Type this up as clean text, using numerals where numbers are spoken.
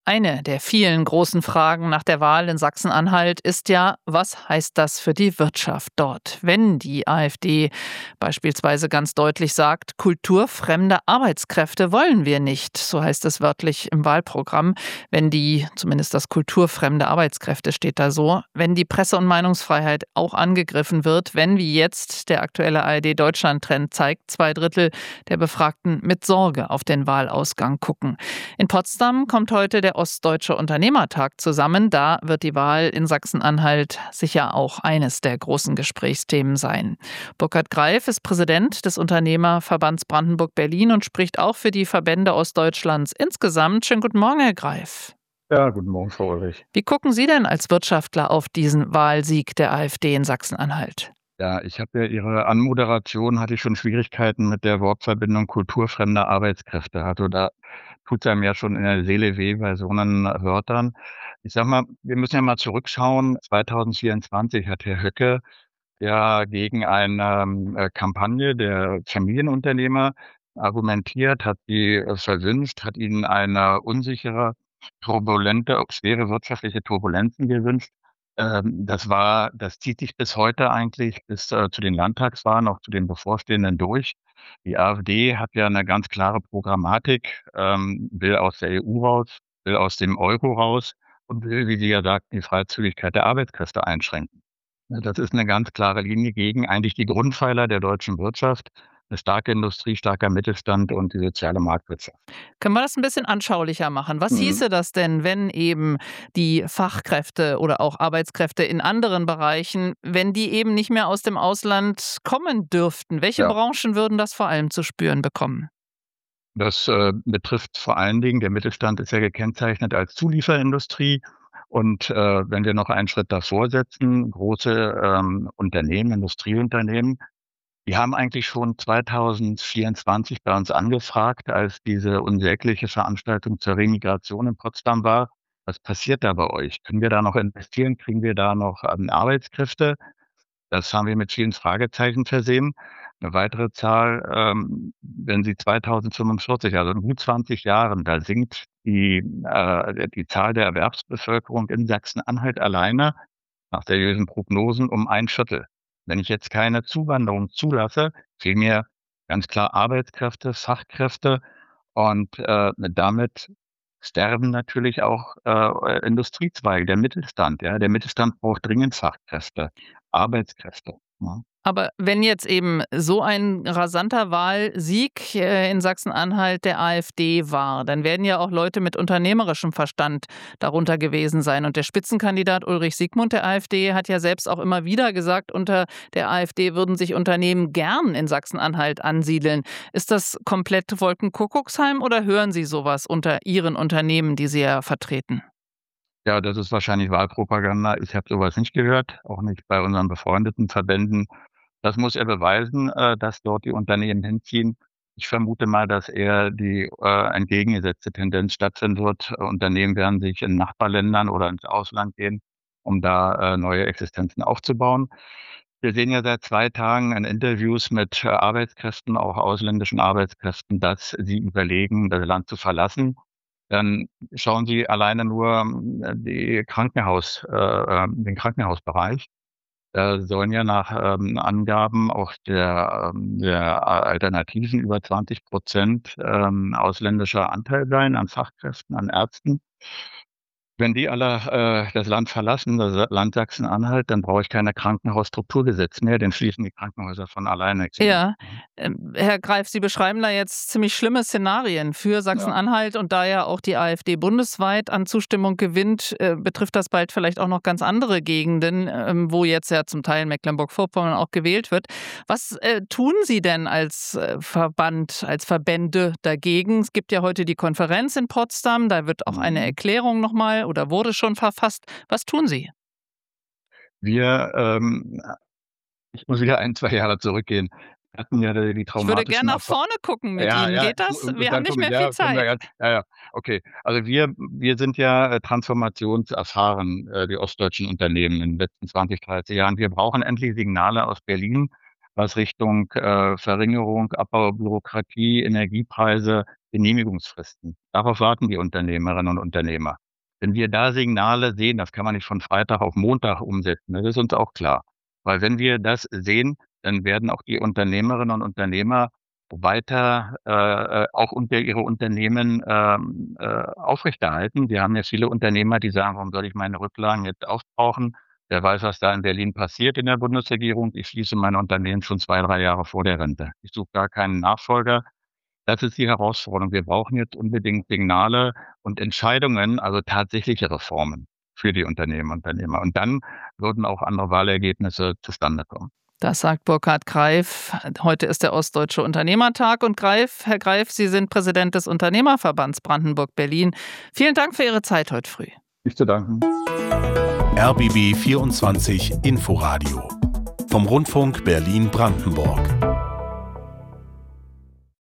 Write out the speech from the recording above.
Eine der vielen großen Fragen nach der Wahl in Sachsen-Anhalt ist ja, was heißt das für die Wirtschaft dort, wenn die AfD beispielsweise ganz deutlich sagt, kulturfremde Arbeitskräfte wollen wir nicht, so heißt es wörtlich im Wahlprogramm, wenn die, zumindest das kulturfremde Arbeitskräfte steht da so, wenn die Presse- und Meinungsfreiheit auch angegriffen wird, wenn, wie jetzt der aktuelle ARD-Deutschland-Trend zeigt, 2/3 der Befragten mit Sorge auf den Wahlausgang gucken. In Potsdam kommt heute der Ostdeutsche Unternehmertag zusammen. Da wird die Wahl in Sachsen-Anhalt sicher auch eines der großen Gesprächsthemen sein. Burkhard Greif ist Präsident des Unternehmerverbands Brandenburg-Berlin und spricht auch für die Verbände Ostdeutschlands insgesamt. Schönen guten Morgen, Herr Greif. Ja, guten Morgen, Frau Ulrich. Wie gucken Sie denn als Wirtschaftler auf diesen Wahlsieg der AfD in Sachsen-Anhalt? Ja, ich habe ja Ihre Anmoderation hatte ich schon Schwierigkeiten mit der Wortverbindung kulturfremder Arbeitskräfte. Also, da tut's einem ja schon in der Seele weh bei so 'nen Wörtern. Ich sage mal, wir müssen ja mal zurückschauen. 2024 hat Herr Höcke ja gegen eine, Kampagne der Familienunternehmer argumentiert, hat die, versünft, hat ihnen eine unsichere, turbulente, schwere wirtschaftliche Turbulenzen gewünscht. Das zieht sich bis heute eigentlich bis, zu den Landtagswahlen, auch zu den bevorstehenden durch. Die AfD hat ja 'ne ganz klare Programmatik, will aus der EU raus, will aus dem Euro raus und will, wie Sie ja sagten, die Freizügigkeit der Arbeitskräfte einschränken. Das ist 'ne ganz klare Linie gegen eigentlich die Grundpfeiler der deutschen Wirtschaft, 'ne starke Industrie, starker Mittelstand und die soziale Marktwirtschaft. Können wir das ein bisschen anschaulicher machen? Was Mhm. hieße das denn, wenn eben die Fachkräfte oder auch Arbeitskräfte in anderen Bereichen, wenn die eben nicht mehr aus dem Ausland kommen dürften? Welche Ja, Branchen würden das vor allem zu spüren bekommen? das, betrifft vor allen Dingen der Mittelstand ist ja gekennzeichnet als Zulieferindustrie und, wenn wir noch einen Schritt davor setzen, große, Unternehmen, Industrieunternehmen, die haben eigentlich schon 2024 bei uns angefragt, als diese unsägliche Veranstaltung zur Remigration in Potsdam war: „Was passiert da bei euch? Können wir da noch investieren? Kriegen wir da noch, Arbeitskräfte?“ Das haben wir mit vielen Fragezeichen versehen. 'Ne weitere Zahl, wenn Sie 2045, also in gut 20 Jahren, da sinkt die Zahl der Erwerbsbevölkerung in Sachsen-Anhalt alleine nach seriösen Prognosen um 1/4. Wenn ich jetzt keine Zuwanderung zulasse, fehlen mir ganz klar Arbeitskräfte, Fachkräfte und, damit sterben natürlich auch, Industriezweige, der Mittelstand, ja? Der Mittelstand braucht dringend Fachkräfte, Arbeitskräfte, ne? Aber wenn jetzt eben so ein rasanter Wahlsieg, in Sachsen-Anhalt der AfD war, dann werden ja auch Leute mit unternehmerischem Verstand darunter gewesen sein. Und der Spitzenkandidat Ulrich Siegmund der AfD hat ja selbst auch immer wieder gesagt, unter der AfD würden sich Unternehmen gern in Sachsen-Anhalt ansiedeln. Ist das komplett Wolkenkuckucksheim oder hören Sie sowas unter Ihren Unternehmen, die Sie ja vertreten? Ja, das ist wahrscheinlich Wahlpropaganda. Ich habe so was nicht gehört, auch nicht bei unseren befreundeten Verbänden. Das muss er beweisen, dass dort die Unternehmen hinziehen. Ich vermute mal, dass eher die, entgegengesetzte Tendenz stattfinden wird. Unternehmen werden sich in Nachbarländern oder ins Ausland gehen, um da, neue Existenzen aufzubauen. Wir sehen ja seit 2 Tagen in Interviews mit, Arbeitskräften, auch ausländischen Arbeitskräften, dass sie überlegen, das Land zu verlassen. Dann schauen Sie alleine nur, den Krankenhausbereich. Da sollen ja nach, Angaben auch der Alternativen über 20% ausländischer Anteil sein an Fachkräften, an Ärzten. Wenn die alle, das Land verlassen, das Land Sachsen-Anhalt, dann brauche ich keine Krankenhausstrukturgesetz mehr, dann schließen die Krankenhäuser von alleine zu, Ja, ne? Herr Greif, Sie beschreiben da jetzt ziemlich schlimme Szenarien für Ja. Sachsen-Anhalt und da ja auch die AfD bundesweit an Zustimmung gewinnt, betrifft das bald vielleicht auch noch ganz andere Gegenden, wo jetzt ja zum Teil Mecklenburg-Vorpommern auch gewählt wird. Was, tun Sie denn als, Verband, als Verbände dagegen? Es gibt ja heute die Konferenz in Potsdam, da wird auch eine Mhm. Erklärung noch mal oder wurde schon verfasst. Was tun Sie? Wir, ich muss wieder 1, 2 Jahre zurückgehen. Wir hatten ja die Ich würde gern traumatischen nach Erfa vorne gucken mit ja, Ihnen. ja, Geht das? und Wir haben dann nicht kommen mehr viel ja, können wir Zeit. ja, ja, ja, okay. Also, wir sind ja, transformationserfahren, die ostdeutschen Unternehmen in den letzten 20, 30 Jahren. Wir brauchen endlich Signale aus Berlin, was Richtung Verringerung, Abbau Bürokratie, Energiepreise, Genehmigungsfristen. Darauf warten die Unternehmerinnen und Unternehmer. Wenn wir da Signale sehen, das kann man nicht von Freitag auf Montag umsetzen, das ist uns auch klar. Weil wenn wir das sehen, dann werden auch die Unternehmerinnen und Unternehmer weiter auch unter ihre Unternehmen aufrechterhalten. Wir haben ja viele Unternehmer, die sagen, warum soll ich meine Rücklagen jetzt aufbrauchen? Wer weiß, was da in Berlin passiert in der Bundesregierung. Ich schließe mein Unternehmen schon 2, 3 Jahre vor der Rente. Ich suche gar keinen Nachfolger. Das ist die Herausforderung. Wir brauchen jetzt unbedingt Signale und Entscheidungen, also tatsächliche Reformen für die Unternehmen und Unternehmer. Und dann würden auch andere Wahlergebnisse zustande kommen. Das sagt Burkhard Greif. Heute ist der Ostdeutsche Unternehmertag und Herr Greif, Sie sind Präsident des Unternehmerverbands Brandenburg-Berlin. Vielen Dank für Ihre Zeit heute früh. Ich zu danken. RBB 24 Inforadio vom Rundfunk Berlin-Brandenburg.